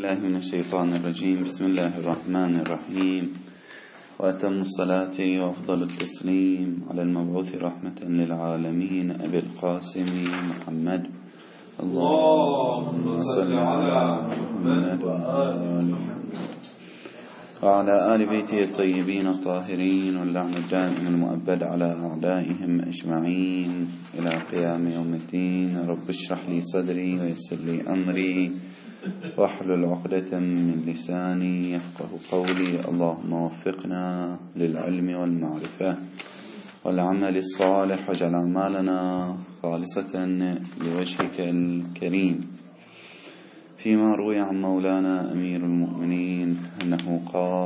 بالله من الشيطان الرجيم. بسم الله الرحمن الرحيم، وأتم الصلاة وأفضل التسليم على المبعوث رحمة للعالمين أبي القاسم محمد. اللهم صل على محمد وعلى آل بيته الطيبين الطاهرين، واللعن الدائم المؤبد على أعدائهم أجمعين إلى قيام يوم الدين. رب اشرح لي صدري ويسر لي أمري واحلل عقدة من لساني يفقه قولي. اللهم وفقنا للعلم والمعرفة والعمل الصالح، واجعل أعمالنا خالصة لوجهك الكريم. فيما روي عن مولانا أمير المؤمنين أنه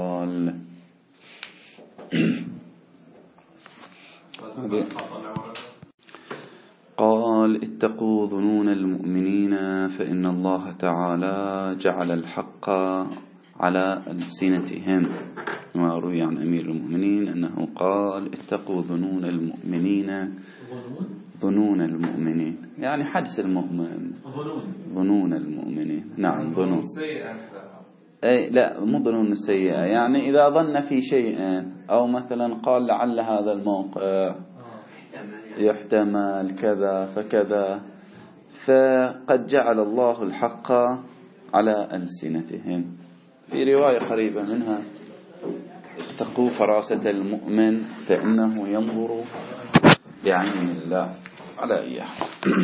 قال اتقوا ظنون المؤمنين فإن الله تعالى جعل الحق على ألسنتهم. ما روي عن أمير المؤمنين أنه قال اتقوا ظنون المؤمنين. ظنون المؤمنين يعني حدس المؤمن. ظنون المؤمنين، نعم ظنون. أي لا، مو ظنون السيئة، يعني إذا ظن في شيء أو مثلا قال لعل هذا الموقع يحتمل كذا فكذا، فقد جعل الله الحق على ألسنتهم. في رواية قريبة منها اتقوا فراسة المؤمن فإنه ينظر بعين الله. على أي حال،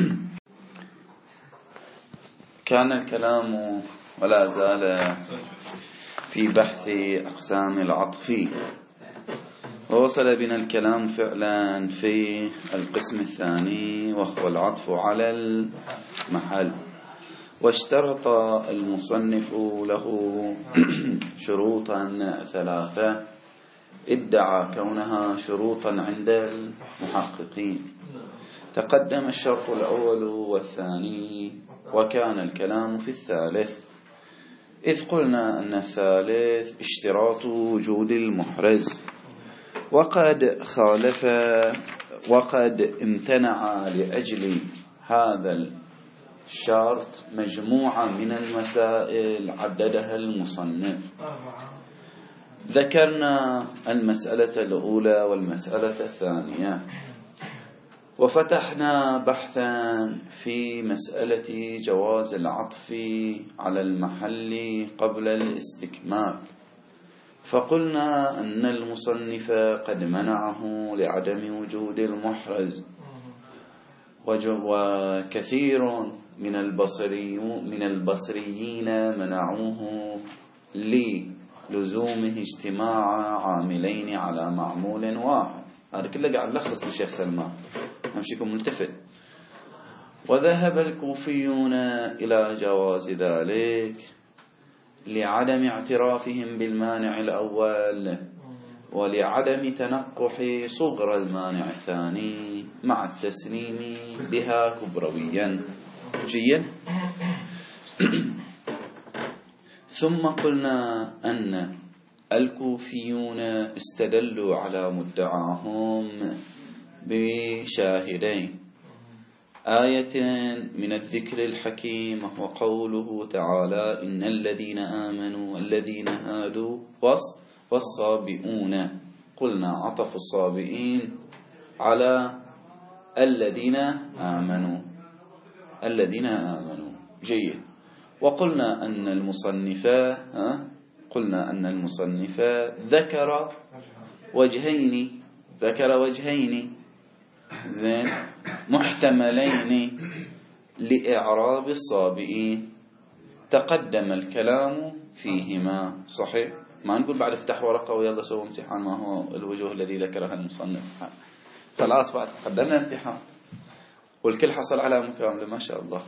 كان الكلام ولا زال في بحث أقسام العطف، ووصل بنا الكلام فعلا في القسم الثاني وهو العطف على المحل. واشترط المصنف له شروطا ثلاثة ادعى كونها شروطا عند المحققين. تقدم الشرط الأول والثاني، وكان الكلام في الثالث، إذ قلنا أن الثالث اشتراط وجود المحرز، وقد خالف وقد امتنع لأجل هذا الشرط مجموعة من المسائل عددها المصنف. ذكرنا المسألة الأولى والمسألة الثانية، وفتحنا بحثا في مسألة جواز العطف على المحل قبل الاستكمال، فقلنا أن المصنف قد منعه لعدم وجود المحرز، وكثير من البصريين منعوه للزومه اجتماع عاملين على معمول واحد. هذا كله قاعد لخص للشيخ سلمان، أمشيكم ملتفت. وذهب الكوفيون إلى جواز ذلك لعدم اعترافهم بالمانع الأول، ولعدم تنقح صغر المانع الثاني مع التسليم بها كبرويا جيا. ثم قلنا أن الكوفيون استدلوا على مدعاهم بشاهدين: آية من الذكر الحكيم وهو قوله تعالى إن الذين آمنوا الذين هادوا والصابئون. قلنا عطف الصابئين على الذين آمنوا جيد. وقلنا أن المصنف ذكر وجهين زين محتملين لإعراب الصابئين، تقدم الكلام فيهما. صحيح، ما نقول بعد افتح ورقة ويلا سووا امتحان ما هو الوجوه الذي ذكرها المصنف. خلاص بعد قدمنا امتحان والكل حصل على مكاملة ما شاء الله.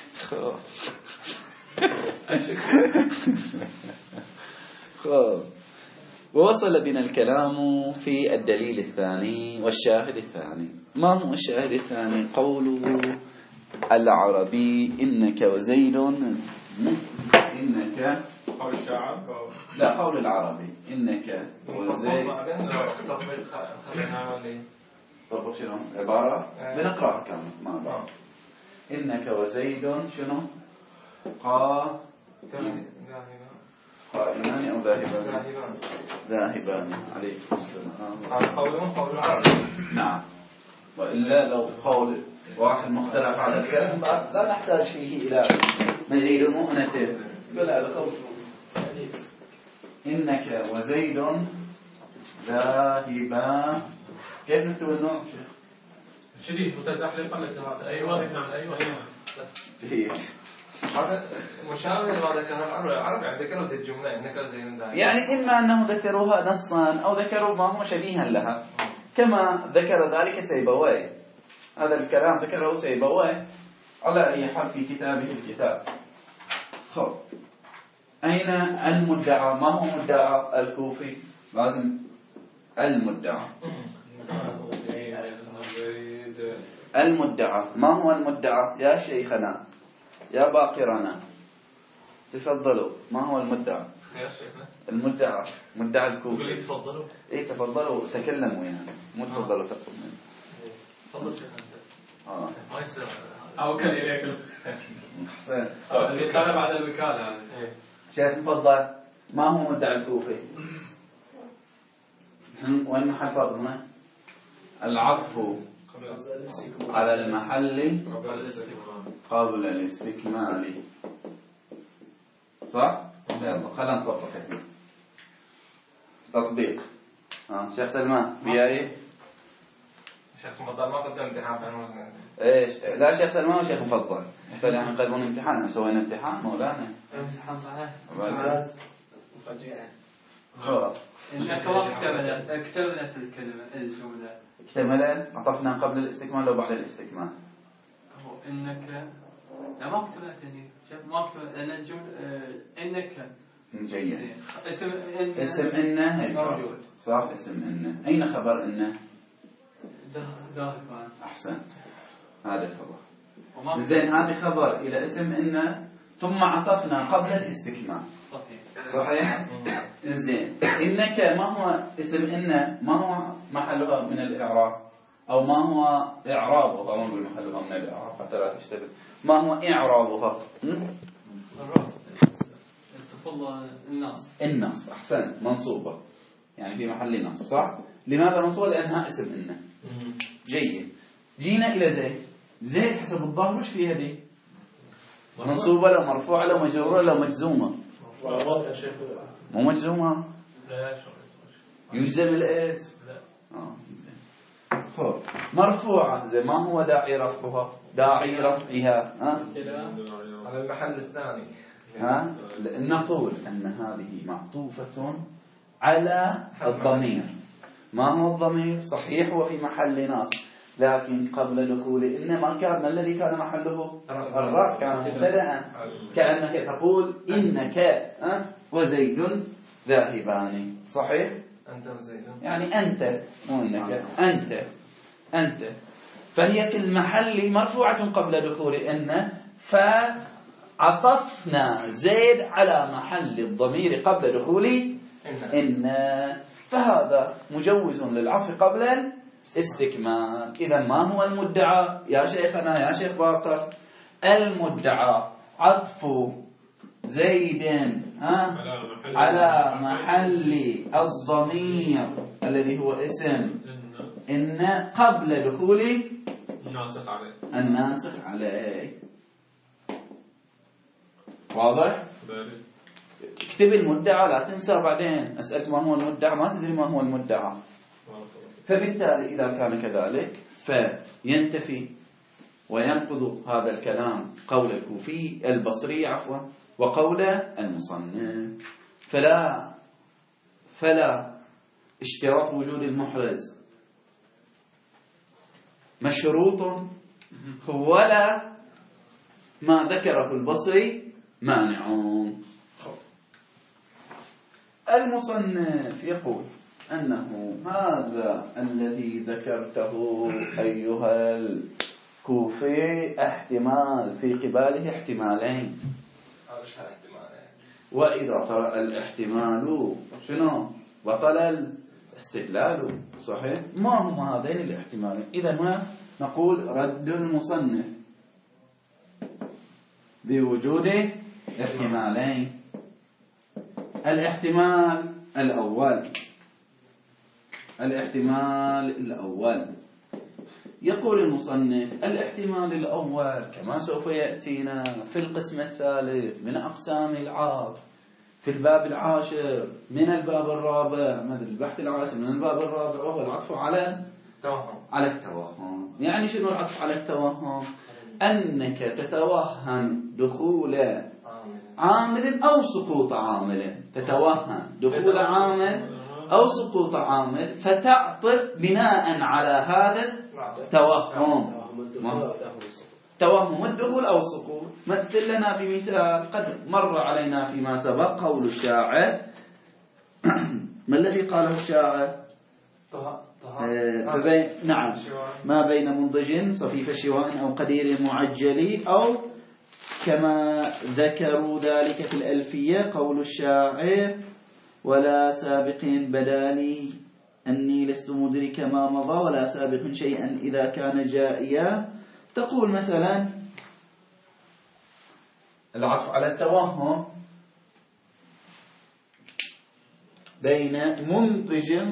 ووصل بنا الكلام في الدليل الثاني والشاهد الثاني. ما هو الشاهد الثاني؟ قوله العربي إنك وزيد. إنك قول الشاعر؟ لا، قول العربي إنك وزيد. طب شنو عبارة؟ بنقرأها كامل مع بعض. إنك وزيد شنو؟ ذاهبان عليكم السلام. هذا قولهم قول العرب. نعم، وإلا لو قول واحد مختلف على الكلام لا نحتاج فيه إلى مزيد مؤنة. بلا الخوف إنك وزيد ذاهبان. كيف نكتب النوع؟ شديد متزحلقا للتهاب. أيوة نعم أيوة. جيد. هذا مشابه لما ذكر العرب يعني ذكروا ذي الجملة إنك زين ذاهب. يعني إما أنه ذكروها نصا أو ذكروا ما هو شبيها لها، كما ذكر ذلك سيبويه. هذا الكلام ذكره سيبويه على أي حال في كتابه الكتاب. خب، أين المدعى؟ ما هو مدعى الكوفي؟ لازم المدعى. المدعى ما هو المدعى يا شيخنا يا باقرنا؟ تفضلوا، ما هو المدعى؟ يا شيخنا المدعى مدعى الكوفي. قولي تفضلوا. إيه تفضلوا، تكلموا يعني، مو تفضلوا تفضلوا. تفضل شيخنا. ما يصير. أو كان إليك أحسن. الوكالة بعد الوكالة. شيخ تفضل، ما هو مدعى الكوفي؟ وين محل فضلنا؟ العطف على المحل قبل الاستكمال. صح؟ يلا خلينا نطبق هنا. تطبيق. شيخ سلمان بياري. شيخ مفضل ما قدم امتحان فنوزن. ايش؟ لا شيخ سلمان وشيخ مفضل يحتاج يعني نقدمون امتحان. سوينا امتحان مولانا. امتحان صحيح. مفاجئة. خلاص. إنك اكتملت الكلمة الجملة. اكتملت، عطفنا قبل الاستكمال لو بعد الاستكمال. هو إنك لا ما اكتملت يعني شوف ما اكتملت لأن الجملة إنك. جيد. اسم إنه موجود. صح، اسم إنه. أين خبر إنه؟ ذاهبان. أحسنت، هذا الخبر. زين، هذا خبر إلى اسم إنه ثم عطفنا قبل الاستكمال. صحيح. زين، إنك ما هو اسم إنه؟ ما هو محلها من الإعراب أو ما هو إعرابها؟ ما نقول محلها من الإعراب حتى لا تشتبه. ما هو إعرابها؟ النصب. أحسنت، منصوبة يعني في محل نصب. صح. لماذا منصوبة؟ لأنها اسم إنه. جيد. جينا إلى زيد. زيد حسب الظاهر وش فيها دي؟ منصوبة لو مرفوعة لو مجرورة لو مجزومة؟ مو مجزومة. يجزم الاسم. زين. خب، مرفوعة زي ما هو داعي رفعها؟ داعي رفعها على المحل الثاني. نقول أن هذه معطوفة على الضمير. ما هو الضمير؟ صحيح هو في محل نصب، لكن قبل دخول إنما كان الذي كان محله الرفع، كان مبتدأ. كأنك تقول إنك وزيد ذاهبان. صحيح. أنت وزيد يعني أنت، مو إنك. أنت فهي في المحل مرفوعة قبل دخول إن، فعطفنا زيد على محل الضمير قبل دخول إن، فهذا مجوز للعطف قبل الاستكمال. إذا ما هو المدعى يا شيخنا يا شيخ باقر؟ المدعى عطف زيد على محل الضمير الذي هو اسم إن قبل دخول الناسخ عليه. واضح؟ اكتب المدعى لا تنسى بعدين أسألك ما هو المدعى ما تدري ما هو المدعى. فبالتالي إذا كان كذلك فينتفي وينقض هذا الكلام قول الكوفي البصري عفوا وقول المصنف. فلا اشتراط وجود المحرز مشروط ولا ما ذكره البصري مانع. المصنف يقول أنه هذا الذي ذكرته أيها الكوفي احتمال في قباله احتمالين، وإذا طرأ الاحتمال شنو؟ بطل الاستدلال. صحيح. ما هما هذين الاحتمالين؟ إذا هنا نقول رد المصنف بوجود احتمالين. الاحتمال الأول يقول المصنف الاحتمال الأول كما سوف يأتينا في القسم الثالث من أقسام العطف في الباب العاشر من الباب الرابع، البحث العاشر من الباب الرابع، وهو العطف على التوهم. يعني شنو العطف على التوهم؟ أنك تتوهم دخول عامل أو سقوط عامل، تتوهم دخول عامل أو سقوط عامل فتعطف بناء على هذا التوهم، توهم الدخول أو السقوط. مثل لنا بمثال قد مر علينا فيما سبق قول الشاعر. ما الذي قاله الشاعر؟ نعم، ما بين منضج صفيف شواء أو قدير معجل، أو كما ذكروا ذلك في الألفية قول الشاعر ولا سابق بدالي أني لست مدرك ما مضى ولا سابق شيئا إذا كان جائيا. تقول مثلا العطف على التوهم بين منضج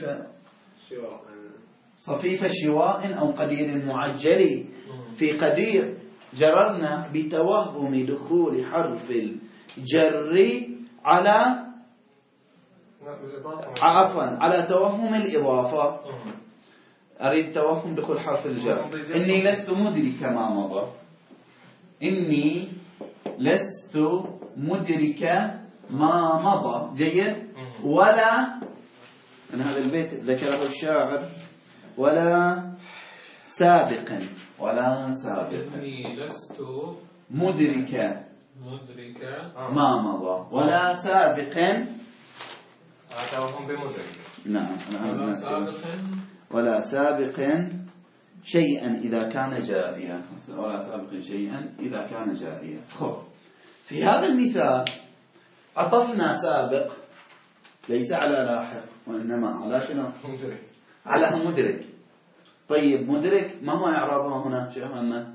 صفيف شواء أو قدير معجل. في قدير جررنا بتوهم دخول حرف الجر على على توهم الإضافة. أريد توهم دخول حرف الجر. إني لست مدرك ما مضى، إني لست مدرك ما مضى. جيد. ولا أن هذا البيت ذكره الشاعر ولا سابقا إني لست مدرك ما مضى ولا سابقا نعم ولا سابق شيئا إذا كان جاريا، ولا سابق شيئا إذا كان جاريا. خب، في هذا المثال عطفنا سابق ليس على لاحق وإنما على شنو؟ على مدرك. طيب مدرك ما هو إعرابها هنا؟ شيخنا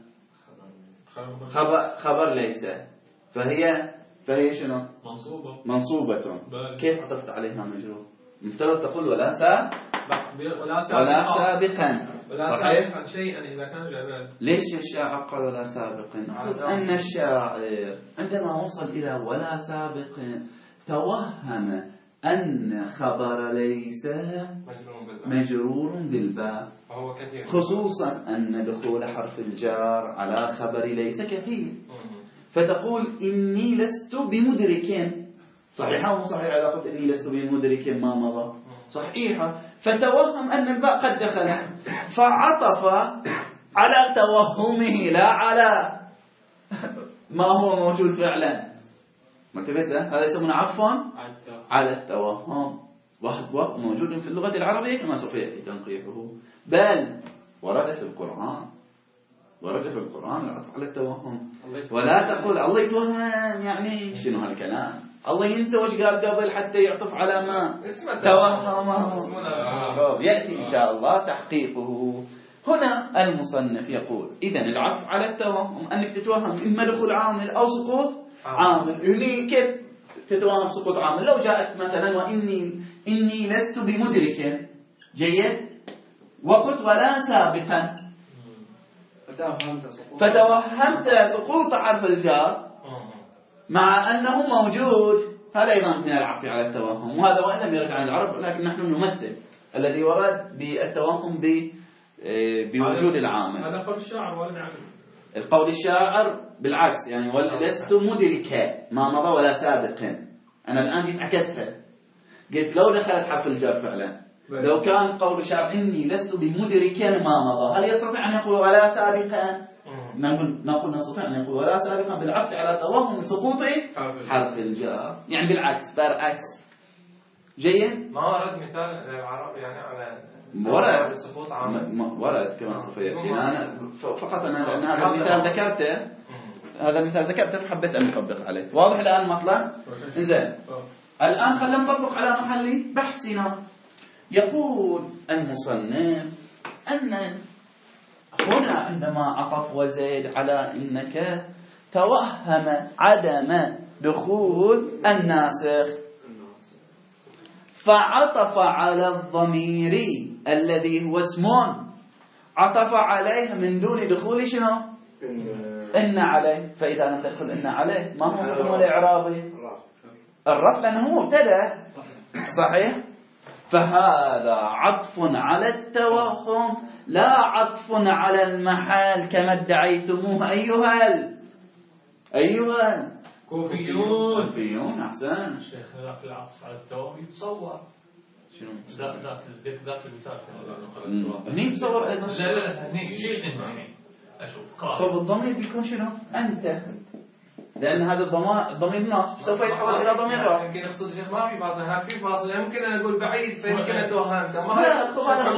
خبر ليس، فهي شنو؟ منصوبة. كيف عطفت عليها مجرور؟ مفترض تقول ولا سابقا صحيح؟ شيئا إذا كان جبال. ليش الشاعر قال ولا سابقا؟ أن الشاعر عندما وصل إلى ولا سابق توهم أن خبر ليس مجرور بالباء، خصوصا أن دخول حرف الجار على خبر ليس كثير. فتقول إني لست بمدرك، صحيحة ومو صحيحة علاقة إني لست بمدرك ما مضى؟ صحيحة. فتوهم أن الباء قد دخل فعطف على توهمه لا على ما هو موجود فعلا. مكتبت له هذا يسمونه عطفا على التوهم، وهو موجود في اللغة العربية كما سوف يأتي تنقيحه، بل ورد في القرآن العطف على التوهم. ولا تقول الله يتوهم، يعني شنو هالكلام؟ الله ينسى وش قال قبل حتى يعطف على ما توهمه. يأتي إن شاء الله تحقيقه. هنا المصنف يقول إذن العطف على التوهم أنك تتوهم إما دخول عامل أو سقوط عامل. هني كيف تتوهم سقوط عامل؟ لو جاءت مثلا وإني لست بمدرك، جيد، وقلت ولا سابقا، فتوهمت سقوط حرف الجار مع أنه موجود. هذا أيضا من العطف على التوهم، وهذا وإن لم يرد عن العرب، لكن نحن نمثل الذي ورد بالتوهم بوجود العامل. هذا قول الشاعر ولا القول الشاعر بالعكس، يعني لست مدركا ما مضى ولا سابقا. أنا الآن جيت عكستها، قلت لو دخلت حرف الجر فعلا، لو كان قول الشاعر إني لست بمدركا ما مضى، هل يستطيع أن يقول ولا سابقا؟ نقول نستطيع أن يقول ولا سابقا بالعطف على توهم سقوط حرف الجر، يعني بالعكس، برعكس. جيد. ما ورد مثال العرب يعني على ورد السقوط عامل؟ ورد كما سوف يأتي. أنا فقط لأن هذا المثال ذكرته فحبيت أن أطبق عليه. واضح الآن المطلع؟ زين. الآن خلينا نطبق على محل بحثنا. يقول المصنف أن هنا عندما عطف وزيد على إنك توهم عدم دخول الناسخ، فعطف على الضمير الذي هو اسم، عطف عليه من دون دخول شنو؟ إن عليه. فإذا لم تدخل إن عليه ما هو حكم الإعرابي؟ الرفع، لأنه مبتدأ صحيح. فهذا عطف على التوهم لا عطف على المحال كما ادعيتموه أيها كوفيون. أحسن. شيخ ذاك العطف على التوهم يتصور شنو ذاك المثال هني يتصور أيضا. لا هني شيء هني أشوف خب الضمير بيكون شنو؟ أنت، لأن هذا الضمير ناصب سوف يتحول إلى ضمير رافع. يمكن يقصد شيخ ما في فاصل، هناك في فاصل، يمكن أنا أقول بعيد فيمكن أتوهمت. لا، هذا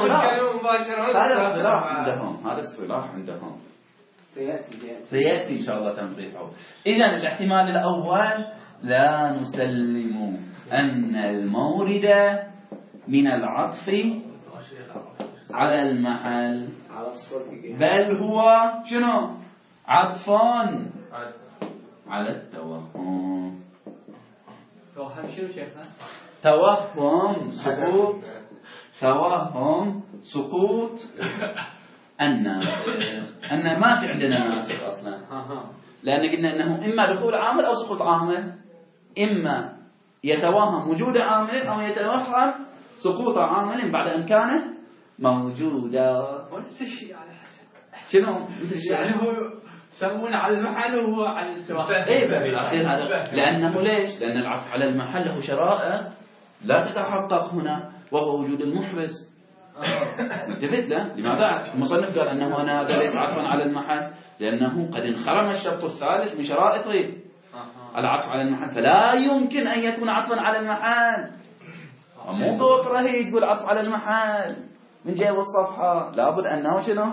اصطلاح عندهم، هذا اصطلاح عندهم سيأتي إن شاء الله تنصيحه. إذن الاحتمال الأول لا نسلم أن المورد من العطف على المحل، بل هو شنو؟ عطفان على التوهم. توهم شنو شيخنا؟ توهم سقوط الناسخ. أن ما في عندنا ناسخ أصلا، لأن قلنا أنه إما دخول عامل أو سقوط عامل، إما يتوهم وجود عامل أو يتوهم سقوط عامل بعد أن كان موجودا. وانت الشيء على حسب شنو؟ يعني هو يسمون على المحل وهو على التوهم. إيه بالأخير هذا، لأنه ليش؟ لأن العطف على المحل له شرائط لا تتحقق هنا، وهو وجود المحرز. التفت له. لماذا المصنف قال أنه هذا ليس عطفا على المحل؟ لأنه قد انخرم الشرط الثالث من شرائط العطف على المحل، فلا يمكن أن يكون عطفا على المحل. مو قطرة هي تقول عطف على المحل من جيب الصفحة، لابد أنه شنو؟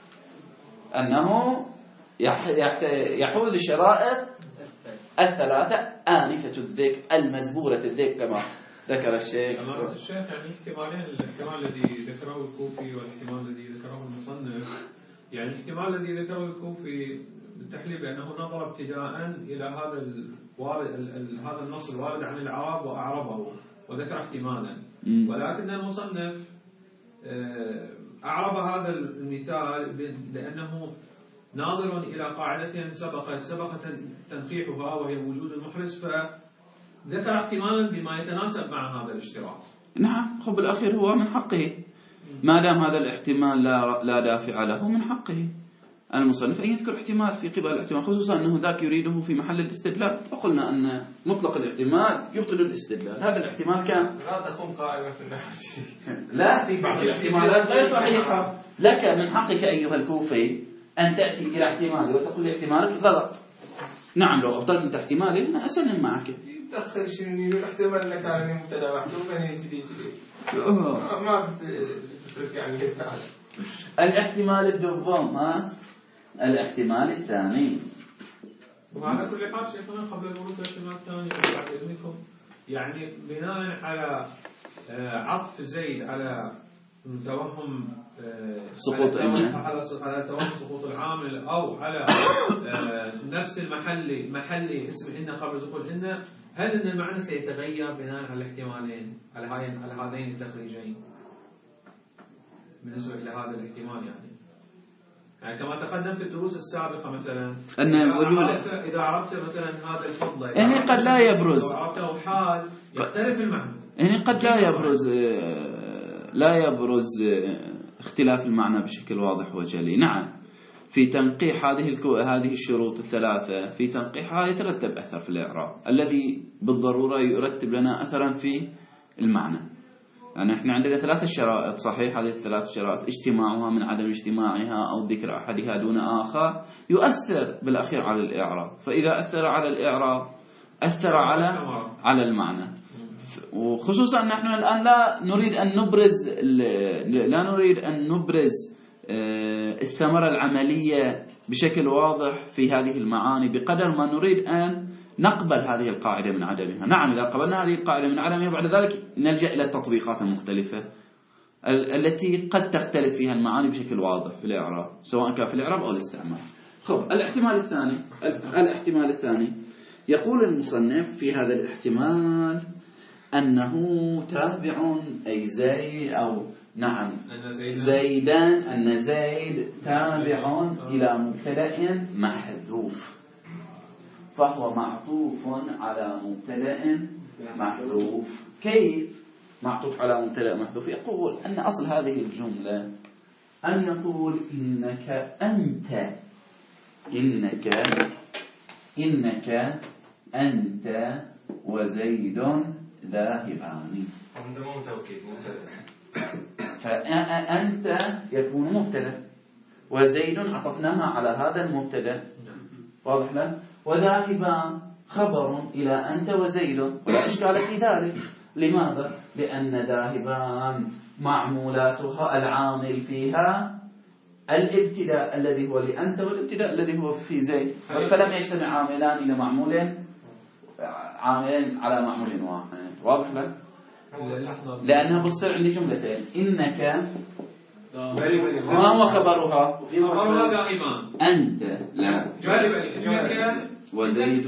أنه يحوز الشرائط الثلاثة آنفة الذكر المزبورة الذكر كما ذكر الشيخ. أمانة الشيخ يعني احتمالين، الاحتمال الذي ذكره الكوفي والاحتمال الذي ذكره المصنف. يعني الاحتمال الذي ذكره الكوفي بالتحليل بأنه نظر ابتداء إلى هذا النص الوارد عن العرب وأعربه وذكر احتمالا، ولكن المصنف أعرب هذا المثال لأنه ناظر إلى قاعدة سبق تنقيحها وهي وجود المحرز، فذكر احتمالا بما يتناسب مع هذا الاشتراط. نعم، خب الأخير هو من حقه، ما دام هذا الاحتمال لا دافع له، من حقه المصنف أن يذكر احتمال في قبل الاحتمال، خصوصا أنه ذاك يريده في محل الاستدلال. فقلنا أن مطلق الاحتمال يبطل الاستدلال. هذا الاحتمال كان لا تقوم قائمة في النهج. لا، في بعض الاحتمالات غير صحيحة. لك من حقك أيها الكوفي أن تأتي إلى احتمالي وتقول احتمالك غلط. نعم، لو أبطلت أنت احتمالي أنا أسلم معك. تأخر شنو الاحتمال اللي كان مبتدا محذوف يعني يجي ما بتفرق يعني الاحتمال الدوام. الاحتمال الثاني. وعلى كل حال شيخنا قبل الورود الاحتمال الثاني بعد إذنكم، يعني بناء على عطف زيد على توهم سقوط على توهم سقوط العامل، أو على نفس محلي اسم إن قبل دخول إن، هل إن المعنى سيتغير بناء على الاحتمالين على هذين التخريجين بالنسبة إلى هذا الاحتمال؟ يعني كما تقدم في الدروس السابقة مثلا أن إذا عرفت مثلا هذا الفضل يعني قد لا يبرز، إذا عرفته حال يختلف المعنى، يعني قد لا يبرز اختلاف المعنى بشكل واضح وجلي. نعم، في تنقيح هذه الشروط الثلاثة، في تنقيحها يترتب أثر في الإعراب الذي بالضرورة يرتب لنا أثرا في المعنى. يعني احنا عندنا ثلاث شرائط صحيح، هذه الثلاث شرائط اجتماعها من عدم اجتماعها أو ذكر أحدها دون آخر يؤثر بالأخير على الإعراب. فإذا أثر على الإعراب أثر على المعنى، وخصوصا نحن الآن لا نريد أن نبرز الثمرة العملية بشكل واضح في هذه المعاني بقدر ما نريد أن نقبل هذه القاعدة من عدمها. نعم، إذا قبلنا هذه القاعدة من عدمها بعد ذلك نلجأ إلى التطبيقات المختلفة التي قد تختلف فيها المعاني بشكل واضح في الإعراب، سواء كان في الإعراب أو الاستعمال. الاحتمال الثاني يقول المصنف في هذا الاحتمال أنه تابع أي زيد أو نعم أن زيدان أن زيد تابع إلى مبتدأ محذوف، فهو معطوف على مبتدأ محذوف. كيف معطوف على مبتدأ محذوف؟ يقول أن أصل هذه الجملة أن يقول إنك أنت وزيد ذاهبان. عندما توكيد فأنت يكون مبتدأ وزيد عطفناها على هذا المبتدأ، واضح له؟ وذاهبان خبر إلى أنت وزيد، ولا إشكال في ذلك. لماذا؟ لأن ذاهبان معمولاتها العامل فيها الابتداء الذي هو لأنت والابتداء الذي هو في زيد، فلم يجتمع عاملان إلى عاملين على معمول واحد، واضح له؟ لأنها بصير عندي جملتين، إنك ما هو خبرها؟ خبرها دائما أنت لا جانبا وزيد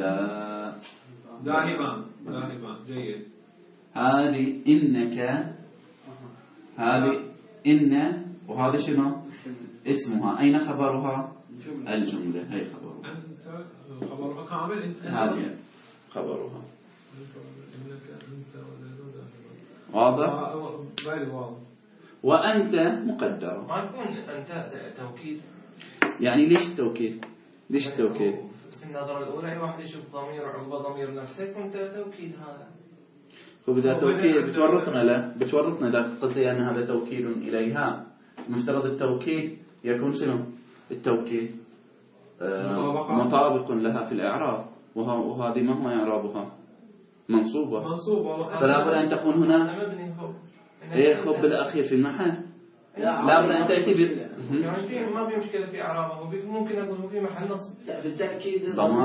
ذاهبان جيد. هذه إنك، هذه إن، وهذا شنو اسمها؟ أين خبرها؟ الجملة هي خبرها. أنت خبرها كامل. أنت هذه خبرها. إنك أنت وزيد ذاهبان. واضح؟ غير واضح. وأنت مقدر. ما يكون أنت توكيد؟ يعني ليش التوكيد؟ ليش التوكيد؟ في النظرة الأولى أي واحد يشوف ضمير عقب ضمير نفسه يكون توكيد. هذا خذ إذا توكيد بتورطنا له قلت لي أن هذا توكيد إليها. مفترض التوكيد يكون شنو؟ التوكيد مطابق لها في الإعراب، وهذه ما هو إعرابها؟ منصوبة. فلا بد أن تكون هنا خب بالأخير في المحل. لا بد أن تأتي يعني ما في مشكلة في إعرابه، ممكن أقول في محل نصب. بالتأكيد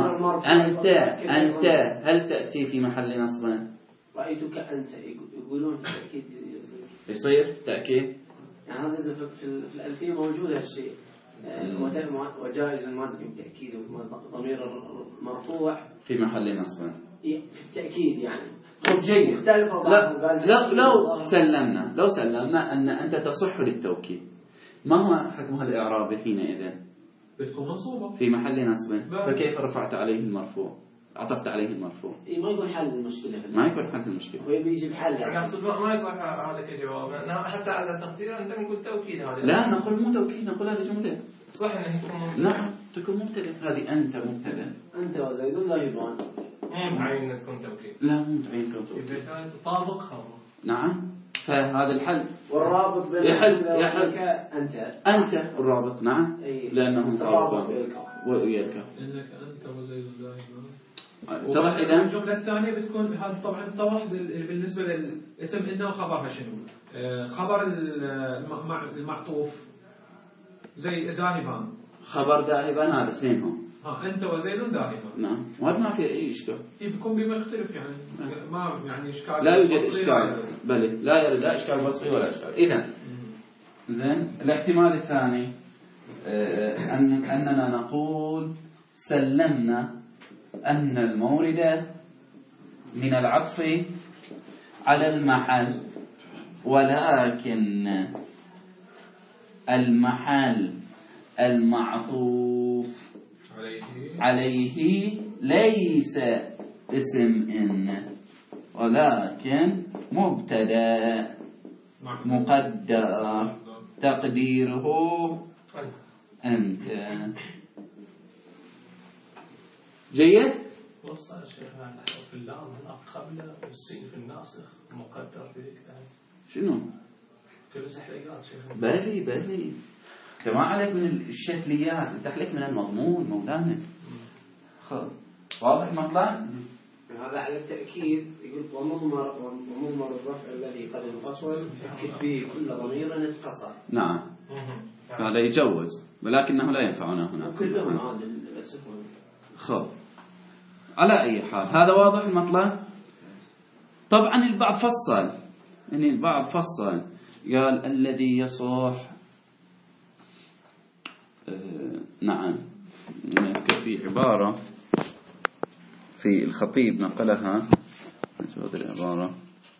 أنت هل تأتي في محل نصب؟ رأيتك أنت يقولون في التأكيد يصير تأكيد. يعني هذا في الألفية موجود هالشيء. وجائز ما أدري بالتأكيد ضمير مرفوع في محل نصب في التأكيد يعني. جيد. لو سلمنا أن أنت تصح للتوكيد، ما هو حكمها الإعرابي حينئذ؟ بتكون منصوبة في محل نصب. فكيف رفعت عليه المرفوع؟ عطفت عليه المرفوع. ما يكون حل المشكلة. ما يكون حل المشكلة. هو يبي يجيب حل. يعني أقصد ما يصح هذا كجواب. حتى على التقدير أنت نقول توكيد هذا. لا نقول مو توكيد، نقول هذه جملة. صح إنه تكون مبتدأ. نعم تكون مبتدأ. هذه أنت مبتدأ. أنت وزيد ذاهبان. مو متعين إنها تكون توكيد. لا مو متعين تكون توكيد. إذا تطابق خبر. نعم. فهذا الحل. والرابط بين أنت الرابط. نعم. لأنه مطابق وياك. إنك أنت وزيد ذاهبان. اتضح إذا الجملة الثانية بتكون هذا طبعا اتضح بالنسبة للاسم إنه خبرها شنو؟ خبر المعطوف زي ذاهبان. خبر ذاهبان هذا اثنين هم. أنت وزيد ذاهبان. نعم. وهذا ما في أي إشكال. بيكون بمختلف يعني. ما يعني إشكال. لا يوجد إشكال. بل لا يرد لا إشكال بصري ولا إشكال. إذا زين الاحتمال الثاني أننا نقول سلمنا أن المورد من العطف على المحل، ولكن المحل المعطوف عليه ليس اسم إن، ولكن مبتدأ مقدر تقديره أنت. جيد؟ وصل الشيخ عن حرف اللام هنا قبل والسين في الناسخ مقدر في الكتاب. شنو؟ كل سحليات شيخ. بالي انت ما عليك من الشكليات، انت عليك من المضمون مولانا. واضح المطلع؟ هذا على التأكيد. يقول ومضمر الرفع الذي قد انفصل فكف به كل ضمير اتصل. نعم. هذا يجوز ولكنه لا ينفعنا هنا. كلهم عادل بس. خب على أي حال هذا واضح المطلع. طبعا البعض فصل، يعني البعض فصل قال الذي يصح نعم. نذكر في عبارة في الخطيب نقلها هذه العبارة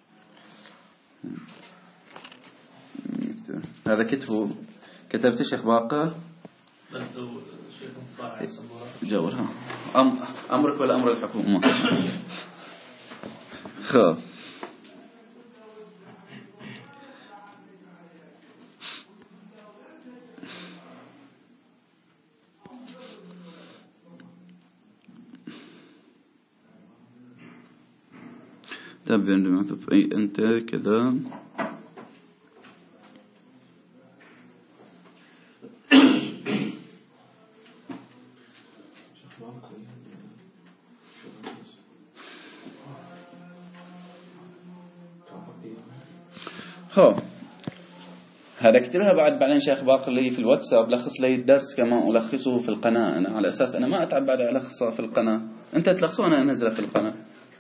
هذا كتبت شيخ باقر بس شيخ مطلع الصبورة جولها أمرك ولا أمر الحكومة؟ خب تبين عندما أي أنت كذا هذا اكتبها بعدين شيخ باقر لي في الواتساب لخص لي الدرس كما ألخصه في القناة. أنا على أساس أنا ما أتعب بعد ألخصه في القناة، أنت تلخصه وأنا أنزله في القناة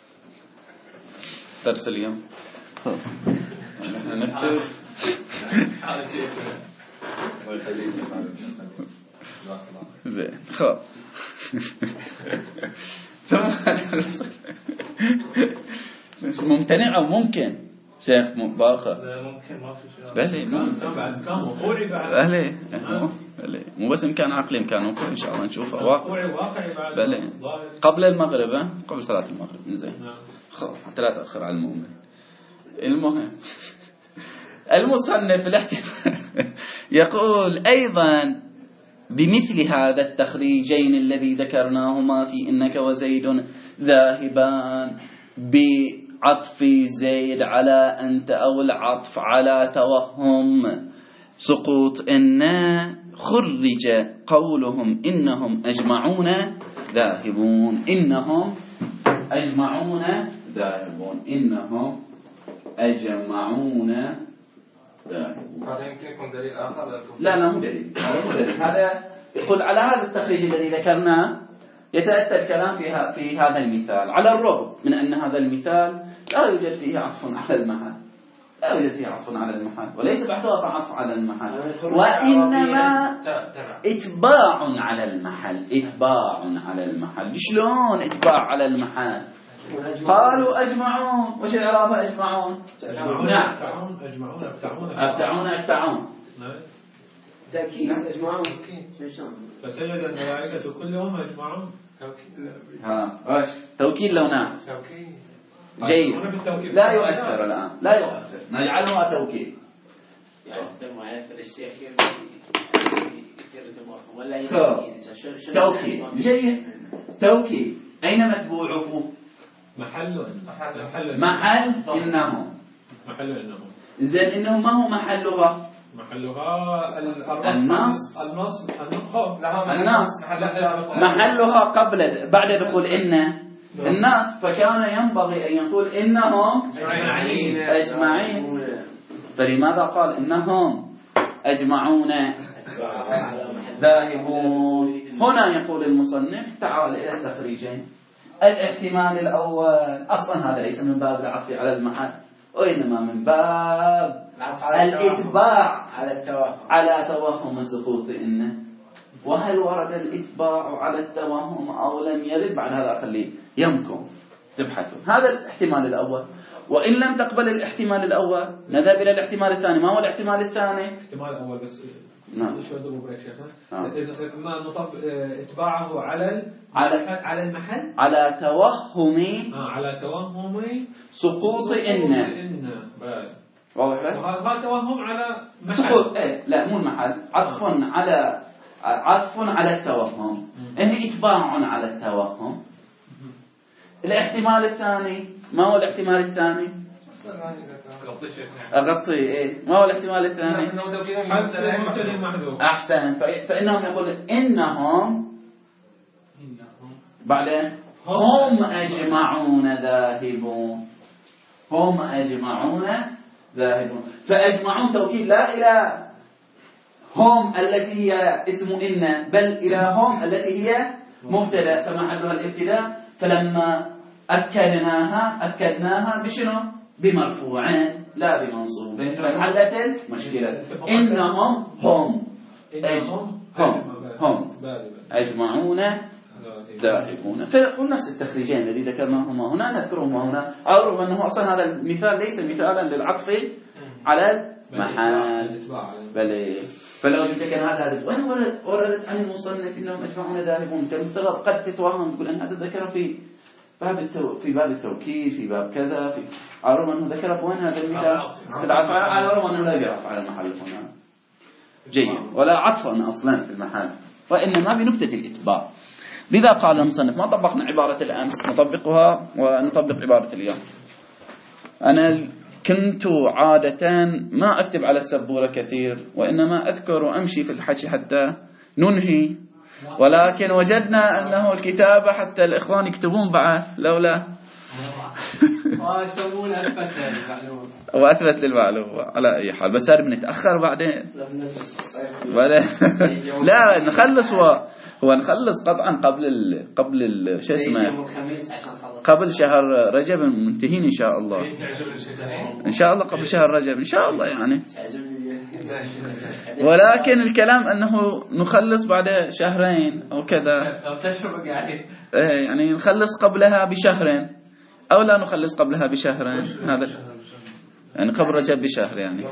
درس اليوم. نكتب زين خب ممتنع أو ممكن شيخ باقر؟ ممكن ما في شيء. بلي بعد كان وقوعي بعد. بلي مو بس إمكان عقلي إمكان وقوعي إن شاء الله نشوفه واقعي بعد. بلي قبل المغرب قبل صلاة المغرب. زين خلاص حتى لا تأخر على المؤمن. المهم المصنف يقول أيضا بمثل هذا التخريجين الذي ذكرناهما في إنك وزيد ذاهبان بعطف زيد على أنت أو العطف على توهم سقوط إن خرج قولهم إنهم أجمعون ذاهبون. إنهم أجمعون ذاهبون. إنهم أجمعون ذاهبون. هذا يمكن يكون دليل آخر. لا مو دليل. هذا يقول على هذا التخريج الذي ذكرناه يتأتى الكلام في هذا المثال، على الرغم من أن هذا المثال لا يوجد فيه عطف على المحل، لا يوجد فيه عطف على المحل، وليس بحث عطف على المحل، وإنما إتباع على المحل. إتباع على المحل. شلون إتباع على المحل؟ قالوا أجمعون. وش الإعراب أجمعون؟ نعم أجمعون أبتعون. تأكيد أجمعون. فسجد الملائكة كلهم أجمعون. توكيد لو نعم جيد لا يؤثر الآن، لا يؤثر، نجعلها توكيد. ما يأثر الشيخ توكيد جيد. توكيد أين متبوعه؟ محل إنه. محل إنه. إذن إنه ما هو محلها؟ النص. محلها قبل بعد دخول إن الناس، فكان ينبغي أن يقول إنهم أجمعين. فلماذا قال إنهم أجمعون ذاهبون؟ هنا يقول المصنف تعال إلى التخريجين. الاحتمال الأول أصلا هذا ليس من باب العطف على المحل، وإنما من باب الإتباع على توهم سقوط إنه. وهل ورد الإتباع على التوهم أو لم يرد؟ بعد هذا أخليه يمكن تبحثون. هذا الاحتمال الأول. وإن لم تقبل الاحتمال الأول نذهب إلى الاحتمال الثاني. ما هو الاحتمال الثاني؟ الاحتمال الأول بس نعم شو أدري بريك شيخنا. ما نطبق اتباعه على المحل على توهم على توهم سقوط إن. واضح لك؟ وهذا توهم على سقوط لا مو المحل، عطف على التوهم. إن إتباع على التوهم. الاحتمال الثاني ما هو الاحتمال الثاني؟ أغطي ما هو الاحتمال الثاني؟ أحسن. فإنهم يقولون إنهم بعدين هم أجمعون ذاهبون. هم أجمعون ذاهبون. فأجمعون توكيد لا إلى هم التي هي اسم إن، بل إلى هم التي هي مبتدأ فمحلها الابتداء. فلما أكدناها بشنو؟ بمرفوع لا بمنصوب، فانحلت المشكلة. إنهم هم أجمعون ذاهبون. فنفس التخريجين الذي ذكرناهما هنا نذكرهما هنا، أو أنه أصلا هذا المثال ليس مثالا للعطف على المحال، بل فلو كان هذا وين وردت عن المصنف انهم اجمعون ذاهبون، انت مفترض قد تتوهم تقول ان هذا ذكر في باب التوكيد، في باب كذا، في على الرغم انه ذكر في وين هذا المثال في العطف على الرغم انه لا يعرف على المحل هنا جيد، ولا عطف اصلا في المحل، وانما بنكته الاتباع. لذا قال المصنف ما طبقنا عباره الامس نطبقها ونطبق عباره اليوم. انا كنت عادة ما أكتب على السبورة كثير، وإنما أذكر وأمشي في الحكي حتى ننهي، ولكن وجدنا أنه الكتابة حتى الإخوان يكتبون بعد لولا وأثبت للمعلومة على أي حال. بس هذا بنتأخر بعدين لا نخلص هو نخلص قطعا قبل شو اسمه قبل شهر رجب منتهين إن شاء الله، إن شاء الله قبل شهر رجب إن شاء الله يعني. ولكن الكلام أنه نخلص بعد شهرين أو كذا، يعني نخلص قبلها بشهرين أو لا نخلص قبلها بشهرين، هذا يعني قبل رجب بشهر يعني.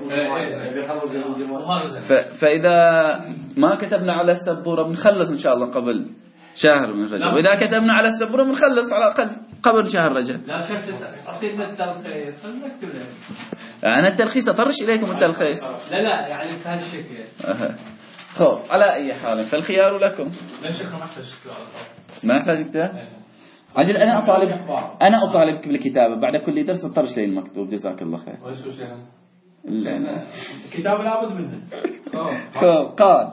فإذا ما كتبنا على السبورة بنخلص إن شاء الله قبل شهر من رجب، وإذا كتبنا على السبورة بنخلص على الأقل قبل شهر رجب. لا شفت أعطينا التلخيص المكتوب أنا التلخيص أطرش إليكم التلخيص لا يعني بهالشكل. خب على أي حال فالخيار لكم. لا شك ما أحتاج كتاب. عجل أنا أطالبك بالكتابة بعد كل درس أطرش لي المكتوب. جزاك الله خير. الكتاب لابد منه. قال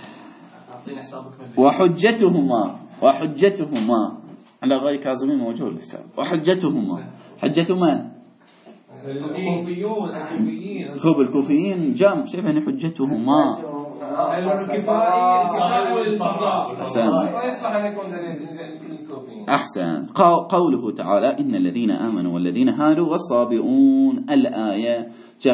وحجتهما على غير كاظمين موجود الحساب. وحجتهما حجة من؟ خب الكوفيين جام شايف يعني حجتهما أحسن. قوله تعالى إن الذين آمنوا والذين هادوا والصابئون. الآية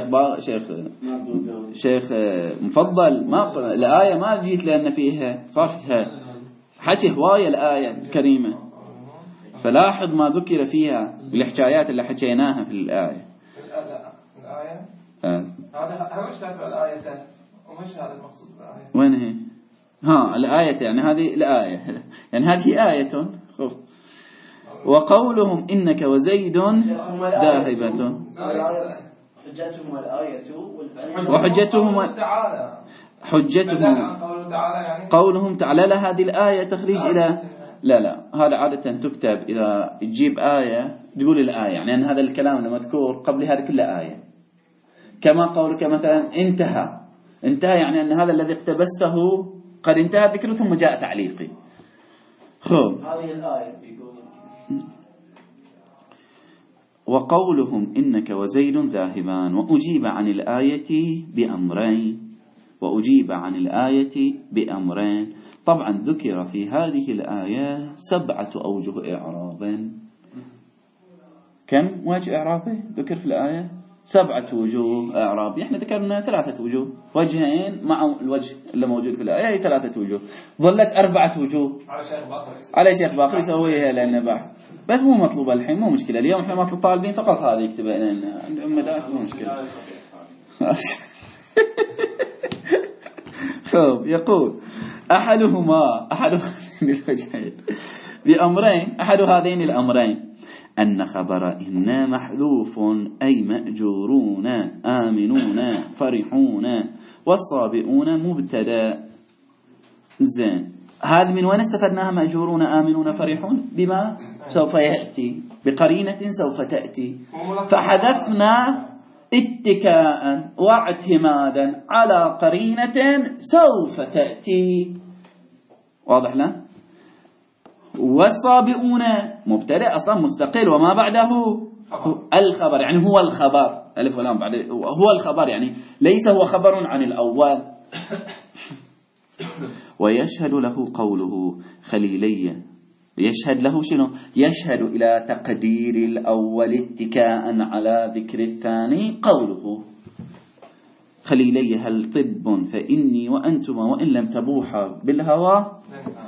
شيخ مفضل ما الآية ما جيت لأن فيها صفها حكي هواية الآية الكريمة، فلاحظ ما ذكر فيها بالحكايات اللي حكيناها في الآية. الآية هذا مش نافع الآية ومش هذا المقصود بالآية. وين هي؟ الآية يعني هذه الآية يعني هذه آية. وقولهم إنك وزيد ذاهبة حجتهم والآية وحجتهم قولهم تعالى هذه الآية تخريج إلى لا هذا عادة تكتب إذا تجيب آية تقول الآية يعني أن هذا الكلام المذكور قبل هذه كل آية، كما قولك مثلا انتهى يعني أن هذا الذي اقتبسته قد انتهى ذكره ثم جاء تعليقي. هذه الآية بيقول وقولهم إنك وزيد ذاهبان. وأجيب عن الآية بأمرين. طبعا ذكر في هذه الآية 7 أوجه إعراب. كم وجه إعرابي ذكر في الآية؟ 7 وجوه إعراب. احنا ذكرنا 3 وجوه، وجهين مع الوجه اللي موجود في الآية 3 وجوه، ظلت 4 وجوه على شيخ باقر يسويها لأنه بحث، بس مو مطلوبة الحين، مو مشكلة. اليوم احنا مطلوب طالبين فقط هذا يكتبها لنا عندهم مدارك، مو مشكلة. يقول أحد بأمرين. أحد هذين الأمرين أن خبر إن محذوف أي مأجورون آمنون فرحون والصابئون مبتدا. زين، هذا من وين استفدناها؟ مأجورون آمنون فرحون بما سوف يأتي بقرينة سوف تأتي، فحذفنا اتكاء واعتمادا على قرينة سوف تأتي. واضح له؟ والصابئون مبتدأ أصلا مستقل وما بعده الخبر، يعني هو الخبر ألف ولام بعد هو الخبر، يعني ليس هو خبر عن الأول. ويشهد له قوله خليلية. يشهد له شنو؟ يشهد إلى تقدير الأول اتكاء على ذكر الثاني قوله خليلية هل طب فإني وأنتما وإن لم تبوحا بالهوى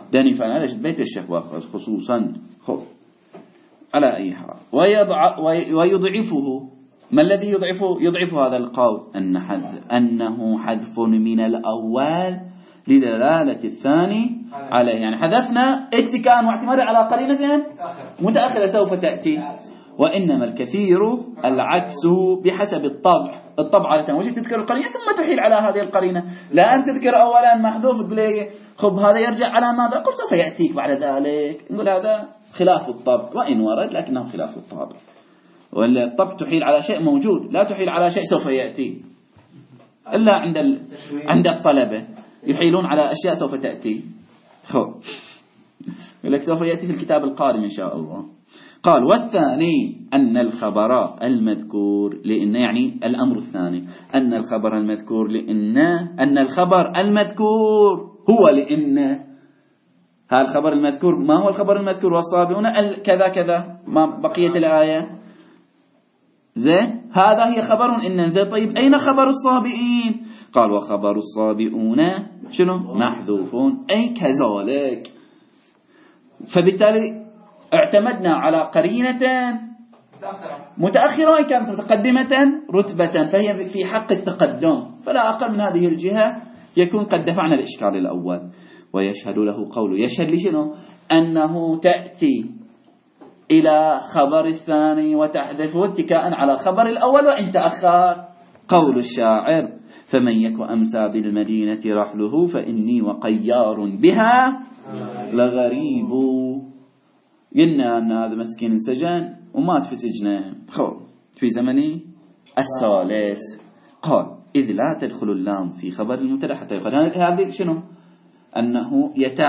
داني فأنا ليش بيت الشيخ باخر خصوصا خب على أي حال ويضعفه. ما الذي يضعف هذا القول؟ أنه حذف من الأول لدلالة الثاني عليه، يعني حذفنا اتكاء واعتمادا على قرينة متأخرة سوف تأتي. وإنما الكثير العكس بحسب الطبع على وجه تذكر القرينة ثم تحيل على هذه القرينة، لا أن تذكر أولا محذوف تقول لي خب هذا يرجع على ماذا؟ قل سوف يأتيك بعد ذلك، نقول هذا خلاف الطبع وإن ورد لكنه خلاف الطبع. والطبع تحيل على شيء موجود، لا تحيل على شيء سوف يأتي، إلا عند الطلبة يحيلون على أشياء سوف تأتي. خب يقول لك سوف يأتي في الكتاب القادم إن شاء الله. قال والثاني أن الخبر المذكور لأن، يعني الأمر الثاني أن الخبر المذكور لأن، أن الخبر المذكور هو لأن. هذا الخبر المذكور ما هو الخبر المذكور؟ والصابئون كذا كذا ما بقية الآية زين، هذا هي خبر إن زين. طيب أين خبر الصابئين؟ قال وخبر الصابئون شنو؟ محذوفون أي كذلك. فبالتالي اعتمدنا على قرينة متأخرة كانت متقدمة رتبة، فهي في حق التقدم، فلا أقل من هذه الجهة يكون قد دفعنا الإشكال الأول. ويشهد له قوله، يشهد لشنو؟ أنه تأتي إلى خبر الثاني وتحذفه اتكاء على خبر الأول وإن تأخر. قول الشاعر فمن يك أمسى بالمدينة رحله فإني وقيار بها لغريب. قلنا أن هذا مسكين انسجن ومات في سجنه في زمن الثالث. قال إذ لا تدخل اللام في خبر المبتدأ حتى يقال هذه شنو؟ أنه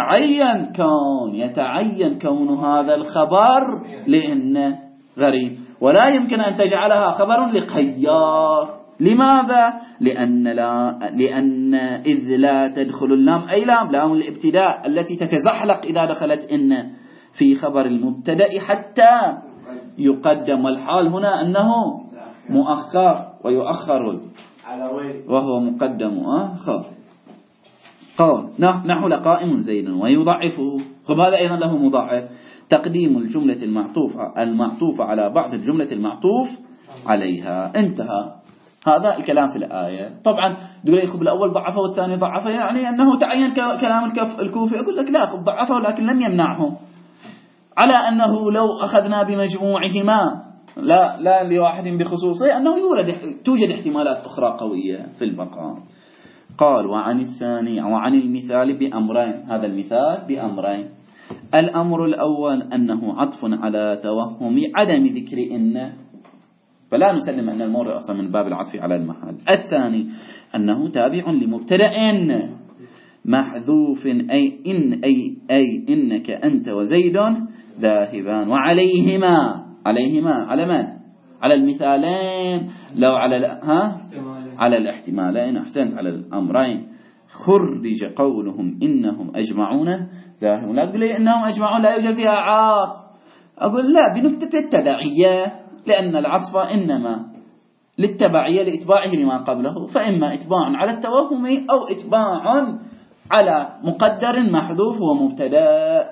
يتعين كون هذا الخبر لأن غريب، ولا يمكن أن تجعلها خبر لقيار. لماذا؟ لأن إذ لا تدخل اللام أي لام الابتداء التي تتزحلق إذا دخلت إن في خبر المبتدأ حتى يقدم، والحال هنا أنه مؤخر ويؤخر وهو مقدم قال نحو لقائم زيد ويضعفه. خب هذا أيضا له مضاعف، تقديم الجملة المعطوفة على بعض الجملة المعطوف عليها. انتهى هذا الكلام في الآية. طبعا تقول لي خب الأول ضعفه والثاني ضعفه، يعني أنه تعين كلام الكوفي. أقول لك لا، خب ضعفه لكن لم يمنعهم، على أنه لو أخذنا بمجموعهما لا لواحد بخصوصه أنه توجد احتمالات أخرى قوية في البقاء. قال وعن الثاني وعن المثال بأمرين، هذا المثال بأمرين. الأمر الأول أنه عطف على توهم عدم ذكر إن، فلا نسلم أن المورد أصلا من باب العطف على المحل. الثاني أنه تابع لمبتدأ محذوف أي إنك أنت وزيد ذاهبان، وعليهما على من؟ على المثالين، لو على الاحتمالين. أحسنت، على الأمرين. خرج قولهم إنهم أجمعون ذاهبون. لا أقول لي إنهم أجمعون لا يوجد فيها عطف، أقول لا بنكتة التبعية، لأن العطف إنما للتبعية لإتباعه لما قبله، فإما إتباع على التوهم أو إتباع على مقدر محذوف ومبتدأ.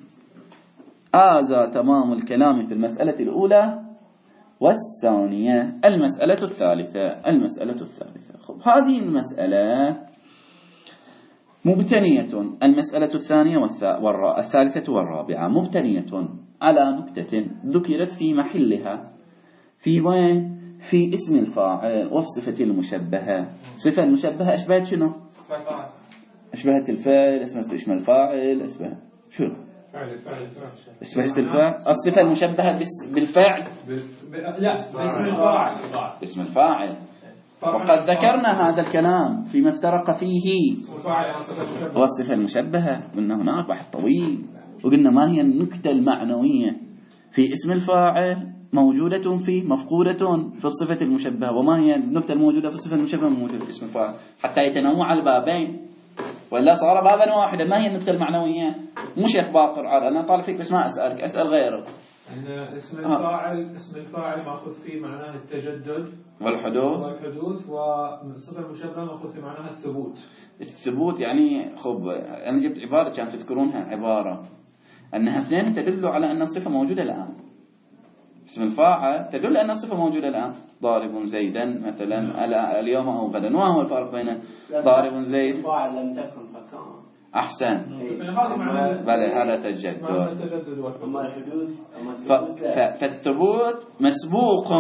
هذا تمام الكلام في المسألة الأولى. والثانية المسألة الثالثة. خب هذه المسألة مبتنية، المسألة الثانية الثالثة والرابعة مبتنية على نكتة ذكرت في محلها. في وين؟ في اسم الفاعل والصفة المشبهة. الصفة المشبهة أشبهت شنو؟ أشبهت الفاعل، اسم الفاعل، أشبهت شنو؟ أشبهت الفاعل. الصفة المشبهة بالفعل لا باسم الفاعل. اسم الفاعل. وقد ذكرنا هذا الكلام فيما افترق فيه والصفة المشبهة. قلنا هناك بحث طويل، وقلنا ما هي النكتة المعنوية في اسم الفاعل موجودة فيه مفقودة في الصفة المشبهة، وما هي النكتة الموجودة في الصفة المشبهة موجودة في اسم الفاعل، حتى يتنوع البابين، ولا صار بابا واحدا. ما هي النكتة المعنوية؟ مش إخبار قرآن، أنا طالب فيك بس ما أسألك، أسأل غيرك. أن اسم الفاعل مأخذ فيه معناه التجدد والحدوث، والصفة المشبهة مأخذ فيه معناها الثبوت. يعني خب أنا جبت عبارة كانت تذكرونها، عبارة أنها اثنين تدل على أن الصفة موجودة الآن. اسم الفاعل تدل أن الصفة موجودة الآن، ضارب زيدا مثلا اليوم أو غدا. ما هو الفرق بين ضارب زيد؟ الفاعل لم تكن فكان. أحسن، بل هذا تجدد. أما الحدوث فالثبوت مسبوق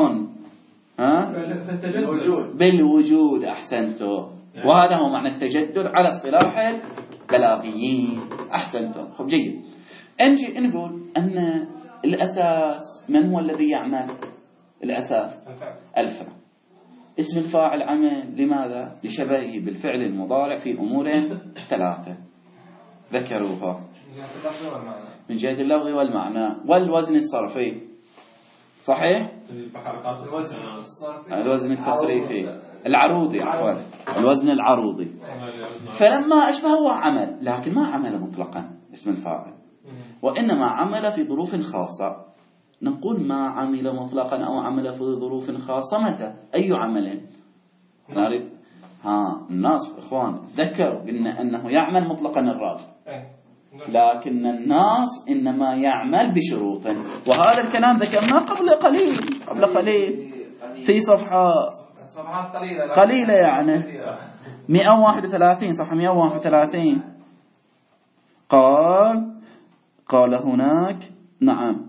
بالوجود. أحسنتم، وهذا هو معنى التجدد على اصطلاح البلاغيين. أحسنتم. خب جيد، نجي نقول أن الأساس من هو الذي يعمل؟ الأساس الفعل. اسم الفاعل عمل لماذا؟ لشبهه بالفعل المضارع في أمور ثلاثة ذكروها من جهة اللفظ والمعنى والوزن الصرفي. صحيح؟ الوزن التصريفي العروضي، عفوا الوزن العروضي. فلما أشبه هو عمل، لكن ما عمل مطلقا اسم الفاعل، وإنما عمل في ظروف خاصة. نقول ما عمل مطلقا أو عمل في ظروف خاصة. متى؟ أي عمل؟ نعرف الناس إخوان ذكروا قلنا أنه يعمل مطلقا الراجل، لكن الناس إنما يعمل بشروط، وهذا الكلام ذكرناه قبل قليل في صفحات قليلة يعني 131 صفحة 131. قال هناك، نعم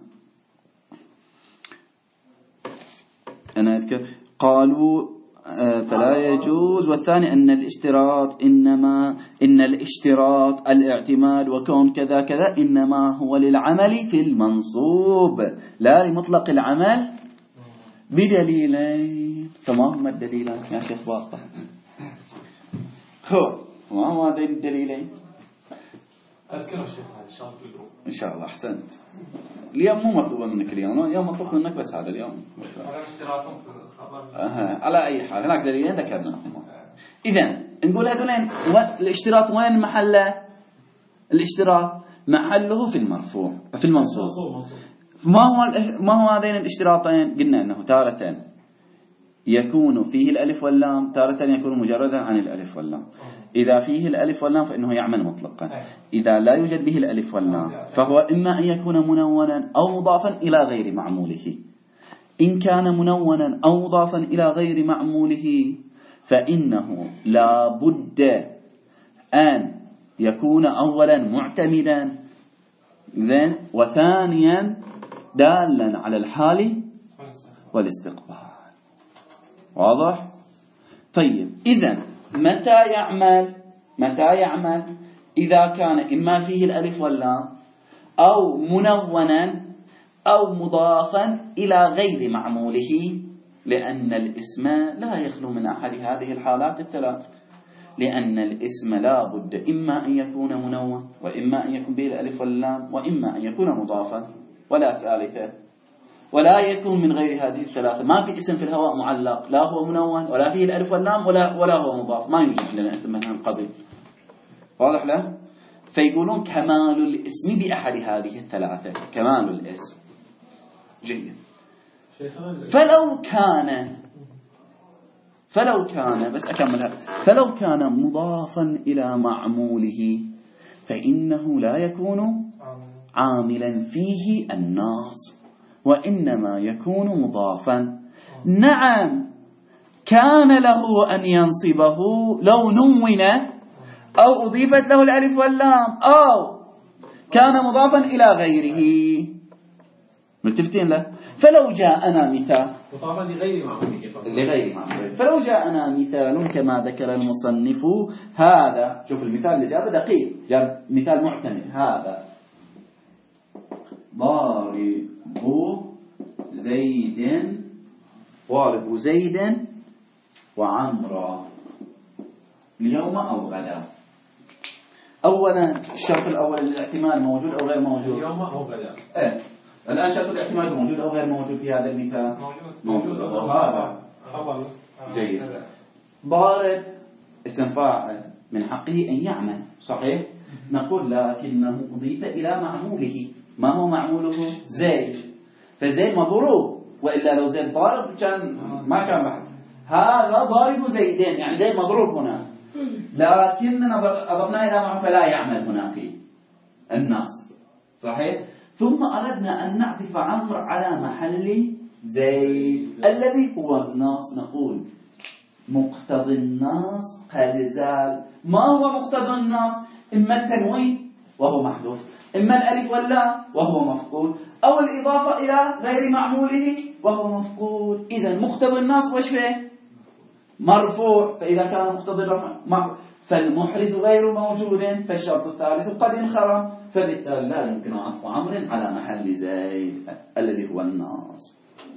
أنا أذكر، قالوا فلا يجوز. والثاني أن الاشتراط إن الاشتراط الاعتماد وكون كذا كذا إنما هو للعمل في المنصوب لا لمطلق العمل بدليلين. فما هما الدليلان يا شيخ باطل؟ ما هو هذين الدليلين؟ أذكر الشيخ إن شاء الله في الجروب إن شاء الله. أحسنت. اليوم مو مطلوب منك، اليوم مطلوب منك بس هذا اليوم. على أي حال هناك دليلين ذكرناهم. إذن نقول هذولين الاشتراط وين محله؟ الاشتراط محله في المرفوع في المنصوب. ما هو هذين الاشتراطين؟ قلنا أنه تارة يكون فيه الألف واللام، تارة يكون مجردا عن الألف واللام. إذا فيه الألف واللام فإنه يعمل مطلقا، إذا لا يوجد به الألف واللام فهو إما أن يكون منونا أو مضافا إلى غير معموله. إن كان منونا أو مضافا إلى غير معموله فإنه لا بد أن يكون أولا معتمدا، زين، وثانيا دالا على الحال والاستقبال. واضح؟ طيب، إذن متى يعمل؟ إذا كان إما فيه الألف واللام أو منونا أو مضافا إلى غير معموله، لأن الاسم لا يخلو من أحد هذه الحالات الثلاث. لأن الاسم لا بد إما أن يكون منون، وإما أن يكون به الألف واللام، وإما أن يكون مضافا، ولا ثالثة، ولا يكون من غير هذه الثلاثة. ما في اسم في الهواء معلق، لا هو منون ولا فيه الألف واللام ولا هو مضاف، ما يوجد لنا اسم من هالقبيل. واضح له؟ فيقولون كمال الاسم بأحد هذه الثلاثة، كمال الاسم. جيد. فلو كان بس أكملها، فلو كان مضافا إلى معموله فإنه لا يكون عاملا فيه الناصب، وإنما يكون مضافا. نعم، كان له أن ينصبه لو نون أو أضيفت له الألف واللام، أو كان مضافا إلى غيره. ملتفتين له؟ فلو جاءنا مثال مضافا لغير معموله، فلو جاءنا مثال كما ذكر المصنف هذا. شوف المثال اللي جابه دقيق، جاب مثال معتمد. هذا ضارب زيد وعمرا اليوم أو غدا. أولا الشرط الأول الاحتمال موجود أو غير موجود؟ اليوم أو غدا. الآن شرط الاحتمال موجود أو غير موجود في هذا المثال؟ موجود. هذا جيد. ضارب اسم فاعل من حقه أن يعمل، صحيح؟ نقول لكنه أضيف إلى معموله. ما هو معموله؟ زيد. فزيد مضروب، وإلا لو زيد ضارب كان ما كان بحث. هذا ضارب زيدين، يعني زيد مضروب هنا، لكننا أضفناه إلى معه فلا يعمل هنا في النص. صحيح؟ ثم أردنا أن نعطف عمرو على محل زيد الذي هو النص. نقول مقتضى النص قد زال. ما هو مقتضى النص؟ إما التنوين وهو محذوف، إما الألف واللام وهو مفقود، أو الإضافة إلى غير معموله وهو مفقود. إذا مقتضى النص وش فيه؟ مرفوع. فإذا كان مقتضى الرفع فالمحرز غير موجود، فالشرط الثالث قد انخرم، فبالتالي لا يمكن عطف عمرو على محل زيد الذي هو النص.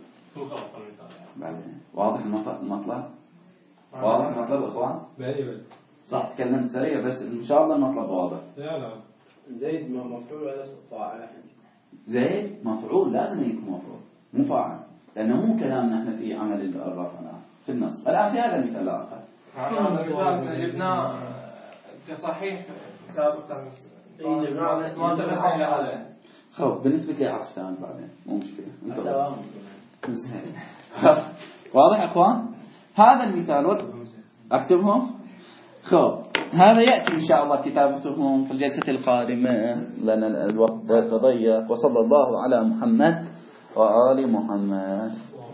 واضح المطلب؟ واضح المطلب اخوان؟ بلي صح تكلمت سريع بس ان شاء الله المطلب واضح. لا زيد مفعول ولا فاعل؟ زيد مفعول، لازم يكون مفعول مو فاعل، لانه مو كلامنا احنا في عمل الرفع في النص. الان في هذا المثال الاخر المثال جبناه كصحيح سابقا، ما تبقى إلى هذا. خب بنثبت لي عطف ثاني بعدين، مو مشكله. واضح يا اخوان؟ هذا المثال اكتبهم. خب هذا ياتي ان شاء الله كتابتهم في الجلسه القادمه لان الوقت تضيق. وصلى الله على محمد وآل محمد.